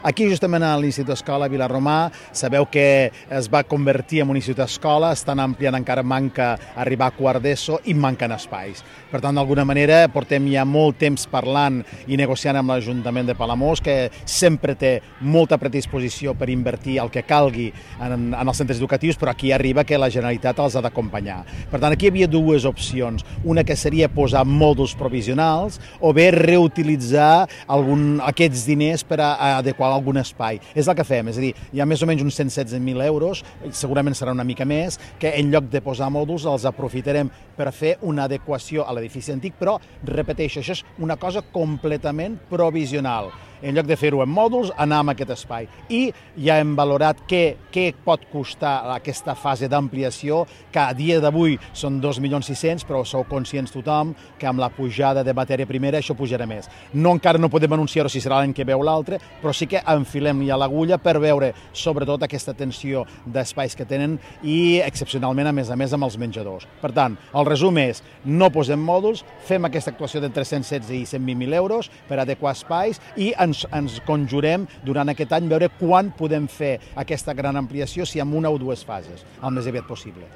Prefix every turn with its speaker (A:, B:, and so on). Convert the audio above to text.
A: Aquí justament a l'Institut Escola Vilarromà sabeu que es va convertir en un institut escola, estan ampliant, encara manca arribar a quart d'ESO i manquen espais. Per tant, d'alguna manera, portem ja molt temps parlant i negociant amb l'Ajuntament de Palamós, que sempre té molta predisposició per invertir el que calgui en els centres educatius, però aquí arriba que la Generalitat els ha d'acompanyar. Per tant, aquí hi havia dues opcions. Una que seria posar mòduls provisionals o bé reutilitzar aquests diners per a adequar algun espai. És el que fem, és a dir, hi ha més o menys uns 116.000 euros, segurament serà una mica més, que en lloc de posar mòduls els aprofitarem per fer una adequació a l'edifici antic, però, repeteixo, això és una cosa completament provisional. En lloc de fer-ho en mòduls, anar a aquest espai. I ja hem valorat què pot costar aquesta fase d'ampliació, que a dia d'avui són 2.600.000, però sou conscients tothom que amb la pujada de matèria primera això pujarà més. Encara no podem anunciar-ho si serà l'any que ve o l'altre, però sí que enfilem ja l'agulla per veure sobretot aquesta tensió d'espais que tenen i excepcionalment, a més, amb els menjadors. Per tant, el resum és, no posem mòduls, fem aquesta actuació d'entre 116 i 120.000 euros per adequar espais i ens conjurem durant aquest any veure quan podem fer aquesta gran ampliació, si en una o dues fases, el més aviat possible.